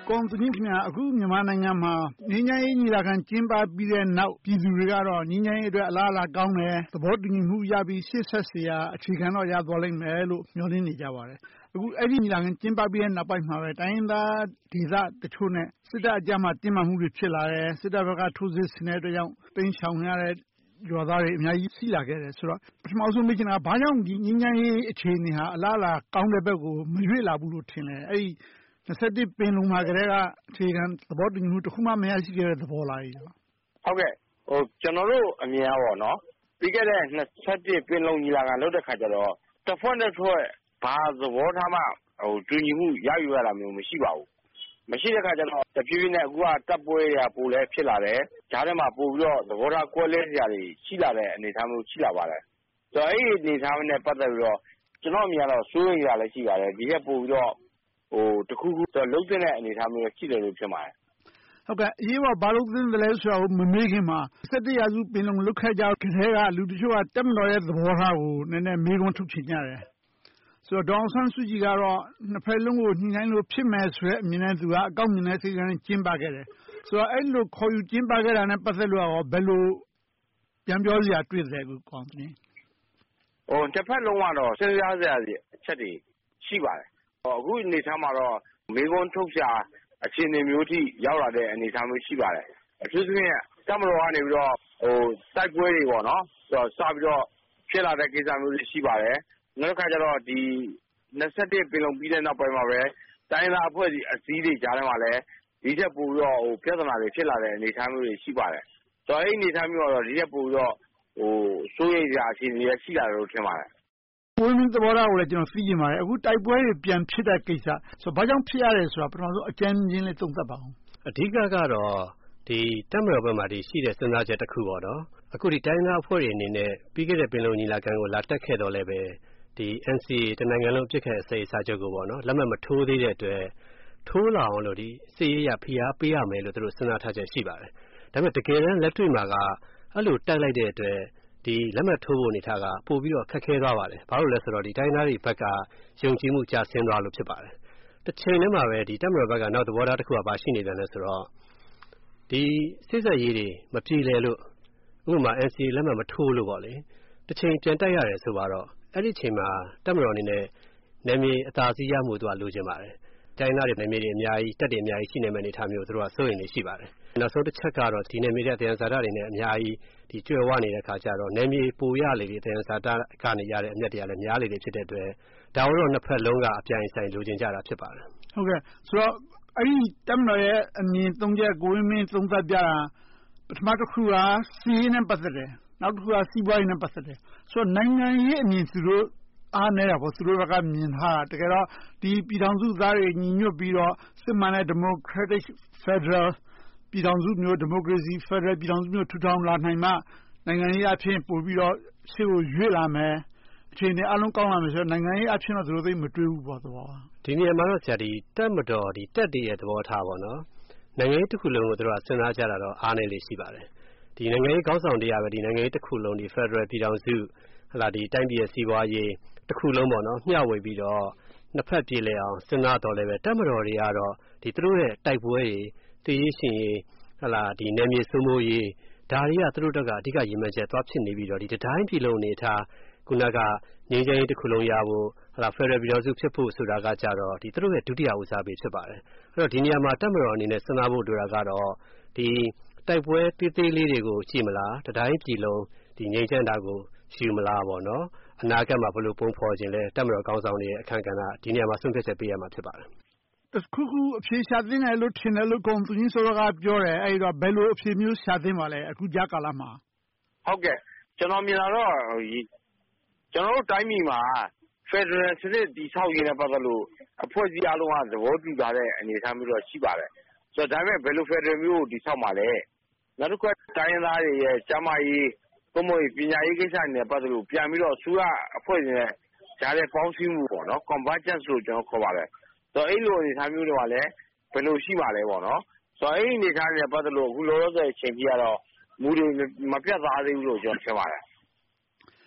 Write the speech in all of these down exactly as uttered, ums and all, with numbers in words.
ကိုအောင်သူငြိမ်းခင်များ အခုမြန်မာနိုင်ငံမှာငြိမ်းချမ်းရေးညီလာခံကျင်းပပြီးတဲ့နောက်ပြည်သူတွေကတော့ငြိမ်းချမ်းရေးအတွက်အလားအလာကောင်းတယ်သဘောတူညီမှုရပြီးရှေ့ဆက်เสียအခြေခံတော့ရသွားလိမ့်မယ်လို့မျှော်လင့်နေကြပါတယ်အခုအဲ့ဒီညီလာခံကျင်းပပြီးတဲ့နောက်ပိုင်းမှာပဲတိုင်းရင်းသားဒေသတချို့နဲ့စစ်တပ်အကြမ်းမှာတင်းမာမှုတွေဖြစ်လာတယ်စစ်တပ်ဘက်ကထိုးစစ်ဆင်တဲ့အတွက်ကြောင့်တိမ်းရှောင်ရတဲ့ရွာသားတွေအများကြီးရှိလာခဲ့တယ်ဆိုတော့ပထမဆုံးမေးချင်တာဘာကြောင့်ဒီငြိမ်းချမ်းရေးအခြေအနေဟာအလားအလာကောင်းတဲ့ဘက်ကိုမရွေ့လာဘူးလို့ထင်လဲအဲ့ဒီနှစ်တစ်ပင်လုံးမှာကလေးကအခြေခံသဘောတူညီမှုတစ်ခုမှမရရှိခဲ့တဲ့သဘောလားဟုတ်ကဲ့ဟိုကျွန်တော်တို့အမြင်ပါနော်ပြီးခဲ့တဲ့နှစ်တစ်ပင်လုံးညီလာခံလုပ်တဲ့ခါကျတော့တစ်ဖွဲ့တစ်ဖွဲ့ဘာသဘောထားမှဟိုတူညီမှုရယူရတာမျိုးမရှိပါဘူးမရှိတဲ့ခါကျတော့တဖြည်းဖြည်းနဲ့အခုကတပ်ပွဲရပိုလဲဖြစ်လာတယ်ဂျားထဲမှာပို့ပြီးတော့သဘောထားကွဲလဲစရာတွေရှိလာတဲ့အနေအထားမျိုးရှိလာပါတယ်ဆိုတော့အဲ့ဒီအနေအထားနဲ့ပတ်သက်ပြီးတော့ကျွန်တော်အမြင်ကတော့စိုးရိမ်ရလည်းရှိပါတယ်ဒီကပို့ပြီးတော့ဟိုတခုခုတော့လုံးတဲ့အနေအထားမျိုးရှိတယ်လို့ဖြစ်ပါတယ်ဟုတ်ကဲ့အရေးပေါ်ဘာလို့သင်တယ်လဲဆိုတော့မမေးခင်မှာစစ်တပ်ရာစုပင်လုံလုတ်ခဲ့ကြတဲ့ခဲကလူတချို့ကတက်မတော်ရဲ့သဘောထားကိုနည်းနည်းမေးခွန်းထုတ်ချင်ကြတယ်ဆိုတော့ဒေါအောင်ဆန်းစုကြည်ကတော့နှစ်ဖက်လုံးကိုညှိနှိုင်းလို့ဖြစ်မယ်ဆိုတဲ့အမြင်နဲ့သူကအကောင့်မြင်တဲ့စိတ်ကနဲ့ကျင်းပခဲ့တယ်ဆိုတော့အဲ့လိုခေါ်ယူကျင်းပခဲ့တာနဲ့ပတ်သက်လို့ရောဘယ်လိုပြန်ပြောစရာတွေ့တယ်ကိုကောင်းတယ်ဟိုတစ်ဖက်လုံးကတော့စဉ်းစားစရာအချက်တွေရှိပါတယ်အခုအနေထားမှာတော့မေကွန်းထုတ်ရှာအခြေအနေမျိုးထိရောက်လာတဲ့အနေအထားမျိုးရှိပါတယ်အထူးသဖြင့်တမတော်ကနေပြီးတော့ဟိုတိုက်ပွဲတွေပေါ့နော်ဆိုတော့စပြီးတော့ဖြစ်လာတဲ့ကိစ္စမျိုးတွေရှိပါတယ်နောက်တစ်ခါကျတော့ဒီနှစ်တစ်ပင်လုံပြီးတဲ့နောက်ပိုင်းမှာပဲတိုင်းသားအဖွဲ့အစည်းတွေကြားထဲမှာလည်းဒီချက်ပို့ပြီးတော့ဟိုပြဿနာတွေဖြစ်လာတဲ့အနေအထားမျိုးတွေရှိပါတယ်ဆိုတော့အဲ့ဒီအနေအထားမျိုးတော့ဒီချက်ပို့ပြီးတော့ဟိုစိုးရိမ်စရာအခြေအနေတွေရှိလာတယ်လို့ထင်ပါတယ်ကိုယ်မင်းသဘောထားကိုလည်းကျွန်တော်သိချင်ပါတယ်အခုတိုက်ပွဲတွေပြန်ဖြစ်တဲ့ကိစ္စဆိုတော့ဘာကြောင့်ဖြစ်ရတယ်ဆိုတာပထမဆုံးအကျဉ်းချင်းလေးသုံးသပ်ပါဦးအဓိကကတော့ဒီတပ်မတော်ဘက်မှာဒီရှိတဲ့စဉ်းစားချက်တစ်ခုပေါ့နော်အခုဒီတိုင်းသားအဖွဲ့တွေအနေနဲ့ပြီးခဲ့တဲ့ပင်လုံညီလာခံကိုလာတက်ခဲ့တော့လည်းပဲဒီ N C A တနိုင်ငံလုံးပြစ်ခတ်အစိမ်းစာချုပ်ကိုပေါ့နော်လက်မှတ်မထိုးသေးတဲ့အတွက်ထိုးလာအောင်လို့ဒီစီရေးရဖိအားပေးရမယ်လို့သူတို့စဉ်းစားထားချက်ရှိပါတယ်ဒါပေမဲ့တကယ်တမ်းလက်တွေ့မှာကအဲ့လိုတိုက်လိုက်တဲ့အတွက်ဒီလက်မှတ်ထိုးဖို့အနေထားကပို့ပြီးတော့ခက်ခဲသွားပါတယ်ဘာလို့လဲဆိုတော့ဒီတိုင်းသားတွေဘက်ကယုံကြည်မှုကျဆင်းသွားလို့ဖြစ်ပါတယ်တစ်ချိန်တည်းမှာပဲဒီတပ်မတော်ဘက်ကနောက်သဘောထားတစ်ခုကပါရှိနေတယ်လဲဆိုတော့ဒီစစ်ဆက်ရေးတွေမပြေလည်လို့ဥပမာ N C A လက်မှတ်မထိုးလို့ပေါ့လေတစ်ချိန်ပြန်တိုက်ရတယ်ဆိုတော့အဲ့ဒီချိန်မှာတပ်မတော်အနေနဲ့နယ်မြေအသာစီးရမှုသူကလိုချင်ပါတယ်တိုင်းသားတွေနယ်မြေတွေအများကြီးတက်တွေအများကြီးရှိနေမယ့်အနေအထားမျိုးသူတို့ကစိုးရိမ်နေရှိပါတယ်နောက်ဆုံးတစ်ချက်ကတော့ဒီနယ်မြေတဲ့တရားစာတတွေနဲ့အများကြီးဒီကျွဲဝနေတဲ့ခါကျတော့နယ်မြေပိုရလေဒီတရားစာတကနေရတဲ့အမြတ်တွေကလည်းများလေတွေဖြစ်တဲ့အတွက်ဒါတို့တော့နှစ်ဖက်လုံးကအပြိုင်ဆိုင်လိုချင်ကြတာဖြစ်ပါတယ်ဟုတ်ကဲ့ဆိုတော့အဲ့ဒီတပ်မတော်ရဲ့အမြင်သုံးချက်ကိုဝင်းမင်းသုံးသပ်ပြတာပထမတစ်ခုကစီးရေးနဲ့ပတ်သက်တယ်နောက်တစ်ခုကစီးပွားရေးနဲ့ပတ်သက်တယ်ဆိုတော့နိုင်ငံရေးအမြင်သူတို့အားနေတာပေါ့သူတို့ကမြင်ထားတာတကယ်တော့ဒီပြည်ထောင်စုသားတွေညီညွတ်ပြီးတော့စစ်မှန်တဲ့ democratic federal ပြည်ထောင်စုမျိုး democracy federal ပြည်ထောင်စုမျိုးထူထောင်လာနိုင်မှနိုင်ငံရေးအဖြစ်ပို့ပြီးတော့ရှေ့ကိုရွေ့လာမယ်အခြေအနေအလုံးကောင်းလာမယ်ဆိုတော့နိုင်ငံရေးအဖြစ်တော့သူတို့သိမတွေးဘူးပေါ့တော့ဒီနေရာမှာတော့ဆရာဒီတက်မတော်ဒီတက်တည်းရဲ့သဘောထားပေါ့နော်နိုင်ငံရေးတစ်ခုလုံးကိုသူတို့ကစဉ်းစားကြတာတော့အားနည်းလေးရှိပါတယ်ဒီနိုင်ငံရေးကောင်းဆောင်တရားပဲဒီနိုင်ငံရေးတစ်ခုလုံးဒီ federal ပြည်ထောင်စုဟလာဒီတိုင်းပြည်ရဲ့စီးပွားရေးတစ်ခုလုံးပေါ့နော်မျှဝေပြီးတော့နှစ်ဖက်ပြေလည်အောင်စဉ်းစားတော်လည်းပဲတက်မတော်တွေကတော့ဒီသူတို့ရဲ့တိုက်ပွဲတွေသိရေးရှင်ရေးဟလာဒီနယ်မြေစိုးမိုးရေးဒါတွေကသူတို့တက်ကအဓိကရည်မှန်းချက်သွားဖြစ်နေပြီးတော့ဒီတိုင်းပြည်လုံးအနေထားခုနကငြိမ်းချမ်းရေးတစ်ခုလုံးရဖို့ဟလာ federal ပြည်ထောင်စုဖြစ်ဖို့ဆိုတာကကြတော့ဒီသူတို့ရဲ့ဒုတိယဦးစားပေးဖြစ်ပါတယ်အဲ့တော့ဒီနေရာမှာတက်မတော်အနေနဲ့စဉ်းစားဖို့လိုတာကတော့ဒီတိုက်ပွဲသေးသေးလေးတွေကိုကြည့်မလားတိုင်းပြည်လုံးဒီငြိမ်းချမ်းတာကိုယူမလားပေါ့နော်အနာဂတ်မှာဘယ်လိုပုံဖော်ခြင်းလဲတက်မတော်ကောင်းဆောင်တွေရဲ့အခမ်းကဏ္ဍဒီနေရာမှာဆုံးဖြတ်ချက်ပေးရမှာဖြစ်ပါတယ်တစ်ခုခုအဖြေရှာသင့်တယ်လို့ထင်တယ်လို့ကိုသူကြီးစောစောကပြောတယ်အဲ့တော့ဘယ်လိုအဖြေမျိုးရှာသင့်ပါလဲအခုကြားကာလမှာဟုတ်ကဲ့ကျွန်တော်မြင်လာတော့ကျွန်တော်တို့တိုင်းပြည်မှာ Federal စနစ်တည်ဆောက်ရေးနဲ့ပတ်သက်လို့အဖွဲ့အစည်းအလုံးကသဘောတူကြတဲ့အနေအထားမျိုးတော့ရှိပါတယ်ဆိုတော့ဒါပေမဲ့ဘယ်လို Federal မျိုးကိုတည်ဆောက်မှာလဲနောက်တစ်ခါတိုင်းရင်းသားတွေရဲ့ကျန်းမာရေးပုံမှန်ပညာရေးကိစ္စတွေနဲ့ပတ်သက်လို့ပြန်ပြီးတော့အစိုးရအဖွဲ့တွေနဲ့ကြားတဲ့ပေါင်းစည်းမှုပေါ့နော် convergence လို့ကျွန်တော်ခေါ်ပါတယ်ဆိုတော့အဲ့လိုအနေအထားမျိုးတွေကလည်းဘယ်လိုရှိမှာလဲပေါ့နော်ဆိုတော့အဲ့ဒီအနေအထားတွေနဲ့ပတ်သက်လို့အခုလောလောဆယ်အချိန်ကြီးကတော့မူတွေမပြတ်သားသေးဘူးလို့ကျွန်တော်ထင်ပါတယ်လ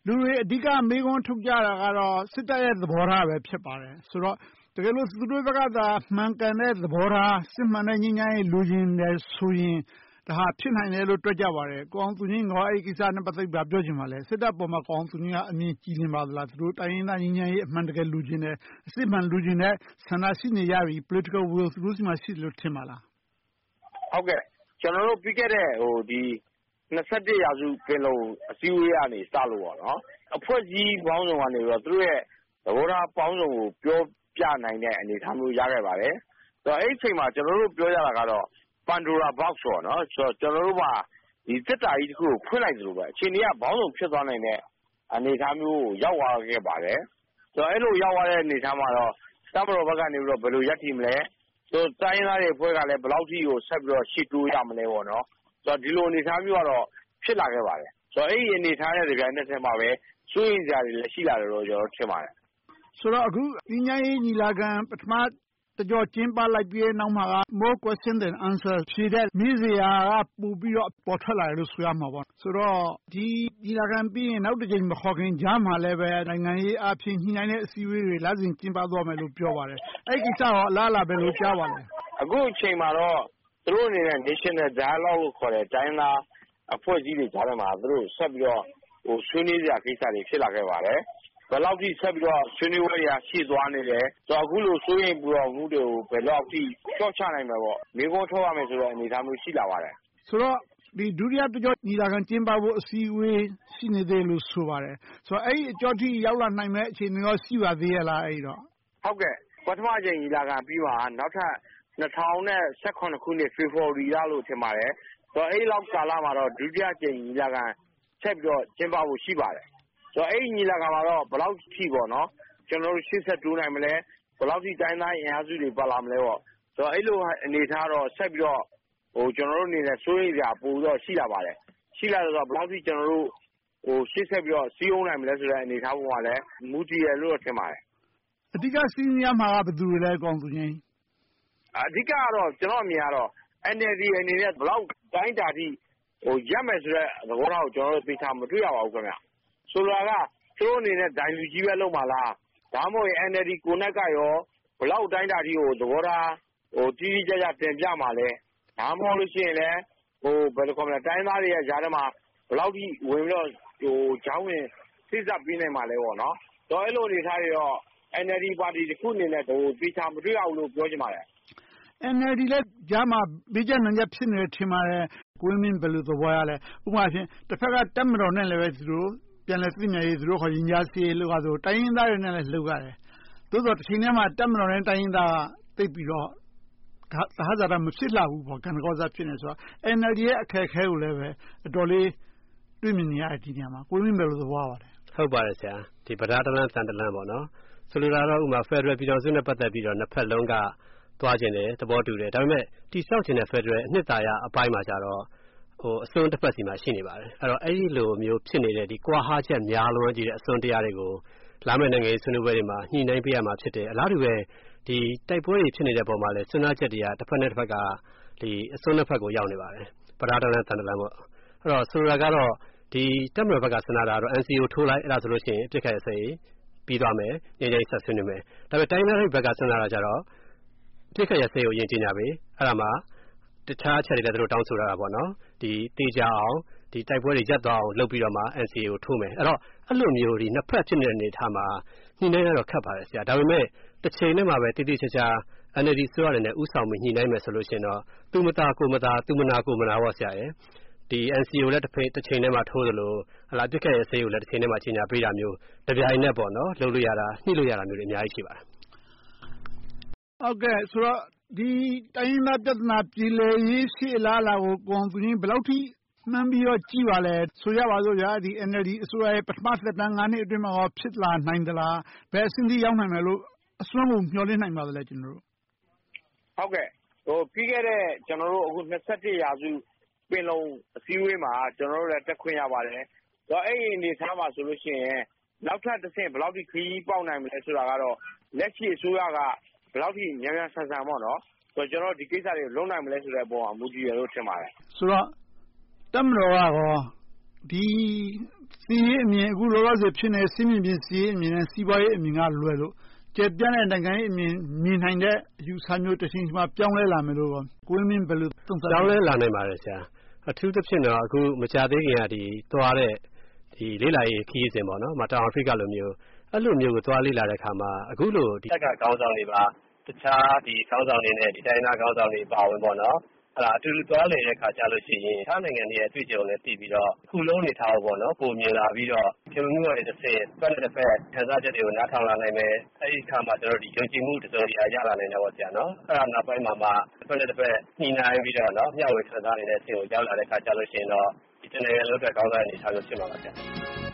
လူတွေအဓိကမေးခွန်းထုတ်ကြတာကတော့စစ်တပ်ရဲ့သဘောထားပဲဖြစ်ပါတယ်ဆိုတော့တကယ်လို့သူတို့ဘက်ကသာမှန်ကန်တဲ့သဘောထားစစ်မှန်တဲ့ငြိမ်းချမ်းရေးလိုချင်တယ်ဆိုရင်ဒါဟာဖြစ်နိုင်တယ်လို့တွက်ကြပါတယ်ကိုအောင်သူငြိမ်းကအဲဒီကိစ္စနဲ့ပတ်သက်ပြီးပြောချင်ပါလဲစစ်တပ်ပေါ်မှာကိုအောင်သူငြိမ်းကအမြင်ကြည်လင်ပါသလားသူတို့တိုင်းရင်းသားငြိမ်းချမ်းရေးအမှန်တကယ်လိုချင်တယ်အစစ်မှန်လိုချင်တဲ့ဆန္ဒရှိနေကြပြီ political will သူတို့စီမှာရှိတယ်လို့ထင်ပါလားဟုတ်ကဲ့ကျွန်တော်တို့ပြီးခဲ့တဲ့ဟိုဒီနှစ်ဆယ့်တစ်ရာစုပင်လုံအစည်းအဝေးကနေစလို့ပေါ့နော်အဖွဲ့ကြီးပေါင်းစုံကနေပြီးတော့သူတို့ရဲ့သဘောထားပေါင်းစုံကိုပြောပြနိုင်တဲ့အနေအထားမျိုးရခဲ့ပါတယ်ဆိုတော့အဲ့ဒီအချိန်မှာကျွန်တော်တို့ပြောရတာကတော့ Pandora box ပေါ့နော်ဆိုတော့ကျွန်တော်တို့ကဒီစစ်တာကြီးတစ်ခုကိုဖွင့်လိုက်သလိုပဲအချိန်ကြီးကဘောင်းစုံဖြစ်သွားနိုင်တဲ့အနေအထားမျိုးကိုရောက်သွားခဲ့ပါတယ်ဆိုတော့အဲ့လိုရောက်သွားတဲ့အနေအထားမှာတော့တပ်မတော်ဘက်ကနေပြီးတော့ဘယ်လိုရပ်တည်မလဲဆိုတော့တိုင်းသားတွေအဖွဲ့ကလည်းဘယ်လောက်ထိကိုဆက်ပြီးတော့ရှေ့တိုးရမလဲပေါ့နော်ဆိုတော့ဒီလိုအနေအထားမျိုးကတော့ဖြစ်လာခဲ့ပါတယ်ဆိုတော့အဲ့ဒီအနေအထားနဲ့ဒီပိုင်းနဲ့ဆက်မှာပဲစိုးရင်စရာတွေလည်းရှိလာတယ်လို့ကျွန်တော်ထင်ပါတယ်ဆိုတော့အခုဒီညရေးညီလာခံပထမတကြောကျင်းပလိုက်ပြီးနောက်မှာက more question than answer ဖြေတဲ့မေးစရာကပိုပြီးတော့ပေါ်ထွက်လာတယ်လို့ဆိုရမှာပေါ့ဆိုတော့ဒီညီလာခံပြီးရင်နောက်တစ်ချိန်မခေါ်ခင်ကြားမှာလည်းပဲနိုင်ငံရေးအဖြစ်ညှိနှိုင်းတဲ့အစည်းအဝေးတွေလစဉ်ကျင်းပသွားမယ်လို့ပြောပါတယ်အဲ့ဒီကိစ္စရောအလားအလာပဲလို့ကြားပါလဲအခုအချိန်မှာတော့သူတို့အနေနဲ့ national dialogue လို့ခေါ်တဲ့တိုင်းသားအဖွဲ့အစည်းတွေကြားထဲမှာသူတို့ဆက်ပြီးတော့ဟိုဆွေးနွေးစရာကိစ္စတွေဖြစ်လာခဲ့ပါတယ်ဘယ်လောက်ထိဆက်ပြီးတော့ဆွေးနွေးပွဲတွေရှိသွားနေတယ်ဆိုတော့အခုလိုစိုးရင်ပူတော်မှုတွေကိုဘယ်လောက်ထိကြော့ချနိုင်မှာပေါ့မိကုန်းထုတ်ရမယ်ဆိုတဲ့အနေအထားမျိုးရှိလာပါတယ်ဆိုတော့ဒီဒုတိယတကြောညီလာခံကျင်းပဖို့အစည်းအဝေးရှိနေသေးလို့ဆိုပါတယ်ဆိုတော့အဲ့ဒီအကြောထိရောက်လာနိုင်မဲ့အခြေအနေရောရှိပါသေးရဲ့လားအဲ့ဒီတော့ဟုတ်ကဲ့ပထမအကြိမ်ညီလာခံပြီးမှနောက်ထပ်နှစ်ထောင်၁၇ခုနှစ်ဖေဖော်ဝါရီလလို့ထင်ပါတယ်ဆိုတော့အဲ့လောက်ကာလမှာတော့ဒုတိယအကြိမ်ညီလာခံဆက်ပြီးတော့ကျင်းပဖို့ရှိပါတယ်ဆိုတော့အဲ့ဒီညီလာခံမှာတော့ဘယ်လောက်ထိပေါ့နော်ကျွန်တော်တို့ရှေ့ဆက်တိုးနိုင်မလဲဘယ်လောက်ထိတိုင်းသားအင်အားစုတွေပါလာမလဲပေါ့ဆိုတော့အဲ့လိုအနေထားတော့ဆက်ပြီးတော့ဟိုကျွန်တော်တို့အနေနဲ့စိုးရိမ်စရာပိုတော့ရှိလာပါတယ်ရှိလာတော့ဘယ်လောက်ထိကျွန်တော်တို့ဟိုရှေ့ဆက်ပြီးတော့စီးအောင်နိုင်မလဲဆိုတဲ့အနေထားပေါ်မှာလည်းမူတည်ရလို့ထင်ပါတယ်အဓိကစီးရမှာကဘယ်သူတွေလဲကောင်းသူချင်းအဓိကကတော့ကျွန်တော်အမြင်ကတော့ N L D အနေနဲ့ဘယ်လောက်တိုင်းတာထိဟိုရက်မယ်ဆိုတဲ့သဘောထားကိုကျွန်တော်တို့သိချာမတွေ့ရပါဘူးခင်ဗျဆိုလိုတာကသူတို့အနေနဲ့ဒိုင်လူကြီးပဲလုပ်မှာလားဒါမှမဟုတ် N L D ကိုနဲ့ကရောဘလောက်တိုင်းတာထိကိုသဘောထားဟိုကြီးကြီးကျယ်ကျယ်တင်ပြမှာလဲဒါမှမဟုတ်လို့ရှိရင်လည်းဟိုဘယ်လိုခေါ်မလဲတိုင်းသားတွေရဲ့ဂျားထဲမှာဘလောက်ထိဝင်ပြီးတော့ဟိုဂျောင်းဝင်စိစပ်ပြီးနိုင်မှာလဲပေါ့နော်တော့အဲ့လိုအနေထားတွေတော့ N L D ပါတီတစ်ခုအနေနဲ့ဟိုသိချာမတွေ့ရဘူးလို့ပြောချင်ပါတယ် N L D လည်းကြားမှာဘေးကျနိုင်ချက်ဖြစ်နေတယ်ထင်ပါတယ်ကိုင်းမင်းဘယ်လိုသဘောရလဲဥပမာဖြင့်တစ်ဖက်ကတက်မတော်နဲ့လည်းပဲသူတို့ပြန်လဲသိမြရေးသူတို့ခေါ်ရင်ကြားစီလို့ဆိုတိုင်းရင်းသားတွေနဲ့လည်းလှုပ်ရတယ်သို့သောတစ်ချိန်တည်းမှာတက်မတော်နဲ့တိုင်းရင်းသားတိတ်ပြီးတော့သဟဇာတမဖြစ်လာဘူးပေါ့ကံကောစားဖြစ်နေဆိုတော့ N L D ရဲ့အခက်အခဲကိုလည်းပဲအတော်လေးတွေ့မြင်နေရတယ်ဒီနေရာမှာကိုင်းမင်းဘယ်လိုသဘောရပါလဲဟုတ်ပါတယ်ဆရာဒီဗဒါတလန်စံတလန်ပေါ့နော်ဆိုလိုတာတော့ဥမာ Federal ပြည်တော်စုနဲ့ပတ်သက်ပြီးတော့နှစ်ဖက်လုံးကသွားခြင်းတယ်သဘောတူတယ်ဒါပေမဲ့တိဆောက်ခြင်းတဲ့ Federal အနှစ်သာရအပိုင်းမှာကြတော့ဟိုအစွန်းတစ်ဖက်စီမှာရှိနေပါတယ်အဲ့တော့အဲ့ဒီလိုမျိုးဖြစ်နေတဲ့ဒီကွာဟာချက်များလွန်းကြီးတဲ့အစွန်းတရားတွေကိုလာမယ့်နိုင်ငံရေးဆွေးနွေးပွဲတွေမှာညှိနှိုင်းပေးရမှာဖြစ်တယ်အလားတူပဲဒီတိုက်ပွဲတွေဖြစ်နေတဲ့ပုံမှာလည်းစဉ်းစားချက်တွေကတစ်ဖက်နဲ့တစ်ဖက်ကဒီအစွန်းတစ်ဖက်ကိုရောက်နေပါတယ်ပဒါတလန်တန်တလန်ပေါ့အဲ့တော့ဆိုလိုတာကတော့ဒီတက်မတော်ဘက်ကစဉ်းစားတာတော့ N C A ကိုထိုးလိုက်အဲ့ဒါဆိုလို့ရှိရင်အပြစ်ခတ်ရစေပြီးသွားမယ်ညနေဆက်ဆွေးနွေးမယ်ဒါပေမဲ့တိုင်းသားတွေဘက်ကစဉ်းစားတာကြတော့ပြစ်ခတ်ရစေကိုယဉ်ကျေးကြပြီအဲ့ဒါမှတခြားအချက်တွေလည်းသူတို့တောင်းဆိုရတာပေါ့နော်ဒီတေးကြအောင်ဒီတိုက်ပွဲတွေရပ်သွားအောင်လုပ်ပြီးတော့မှ N C A ကိုထိုးမယ်အဲ့တော့အဲ့လိုမျိုးဒီနှစ်ဖက်ဖြစ်နေတဲ့အနေအထားမှာညှိနှိုင်းရတော့ခက်ပါတယ်ဆရာဒါပေမဲ့တစ်ချိန်နဲ့မှပဲတိတိကျကျ N L D ဆိုရတယ်နဲ့ဥဆောင်ပြီးညှိနှိုင်းမယ်ဆိုလို့ရှိရင်တော့သူမသားကိုမသားသူမနာကိုမနာပေါ့ဆရာရဲ့ဒီ N C A ကိုလည်းတစ်ဖက်တစ်ချိန်နဲ့မှထိုးသလိုဟလာပြစ်ခတ်ရစေကိုလည်းတစ်ချိန်နဲ့မှချိန်ညာပေးတာမျိုးတပြိုင်နက်ပေါ့နော်လုပ်လို့ရတာညှိလို့ရတာမျိုးတွေအများကြီးရှိပါတယ်ဟုတ်ကဲ့ဆိုတော့ဒီတိုင်းရင်းသားပြဿနာပြည်လည်ရေးရှိအလားအလာကိုကိုအောင်သူချင်းဘယ်လောက်ထိမှန်းပြီးတော့ကြည့်ပါလဲဆိုရပါစို့ဗျာဒီ N L D အစိုးရရဲ့ပထမသက်တမ်း၅နှစ်အတွင်းမှာရောဖြစ်လာနိုင်သလားဘယ်အဆင့်ထိရောက်နိုင်မယ်လို့အစွမ်းကိုမျှော်လင့်နိုင်ပါသလဲကျွန်တော်တို့ဟုတ်ကဲ့ဟိုပြီးခဲ့တဲ့ကျွန်တော်တို့အခု၂၁ရာစုပင်လုံအစည်းအဝေးမှာကျွန်တော်တို့လည်းတက်ခွင့်ရပါတယ်တော့အဲ့ဒီအနေထားမှာဆိုလို့ရှိရင်နောက်ထပ်တစ်ဆင့်ဘယ်လောက်ထိခရီးပေါက်နိုင်မလဲဆိုတာကတော့လက်ရှိအစိုးရကဘယ်လောက်ထိမြန်မြန်ဆန်ဆန်ပေါ့နော်ဆိုတော့ကျွန်တော်ဒီကိစ္စတွေလုံးနိုင်မလဲဆိုတဲ့အပေါ်မှာမူတည်ရလို့ထင်ပါတယ်ဆိုတော့တက်မတော်ကရောဒီစီးရေးအမြင်အခုလောလောဆယ်ဖြစ်နေတဲ့စစ်မြေပြင်စီးရေးအမြင်နဲ့စီးပွားရေးအမြင်ကလွယ်လို့ကျယ်ပြန့်တဲ့နိုင်ငံရေးအမြင်မြင်နိုင်တဲ့အယူအဆမျိုးတစ်ချိန်မှာပြောင်းလဲလာမယ်လို့ကိုဝင်းမင်းဘယ်လိုသုံးသပ်လဲပြောင်းလဲလာနိုင်ပါတယ်ဆရာအထူးသဖြင့်တော့အခုမကြသေးခင်ကဒီသွားတဲ့ဒီလေးလာရေးခီးစဉ်ပေါ့နော်မတောင်အာဖရိကလိုမျိုးအဲ့လိုမျိုးကိုသွားလေးလာတဲ့အခါမှာအခုလိုဒီတက်ကခေါင်းဆောင်တွေပါတခြားဒီခေါင်းဆောင်တွေနဲ့ဒီတိုင်းသားခေါင်းဆောင်တွေပါဝင်ပေါ့နော်အဲ့ဒါအတူတူသွားလေတဲ့ခါကြလို့ရှိရင်ထားနိုင်ငံတွေရဲ့အတွေ့အကြုံနဲ့သိပြီးတော့ခုလုံးနေထားဖို့ပေါ့နော်ပုံမြင်လာပြီးတော့ကျွန်တော်တို့ရဲ့တစ်ဆင့်ပတ်တဲ့တစ်ဖက်ခံစားချက်တွေကိုနားထောင်လာနိုင်မယ်အဲ့ဒီခါမှာကျွန်တော်တို့ဒီယုံကြည်မှုတစုံတရာရလာနိုင်တယ်ပေါ့ဆရာနော်အဲ့ဒါနောက်ပိုင်းမှာမှပတ်တဲ့တစ်ဖက်ညှိနှိုင်းပြီးတော့နော်မျှဝေခံစားနေတဲ့အဆင့်ကိုရောက်လာတဲ့ခါကြလို့ရှိရင်တော့ဒီတနိုင်ငံလုံးအတွက်ကောင်းတဲ့အနေအထားမျိုးဖြစ်မှာပါဆရာ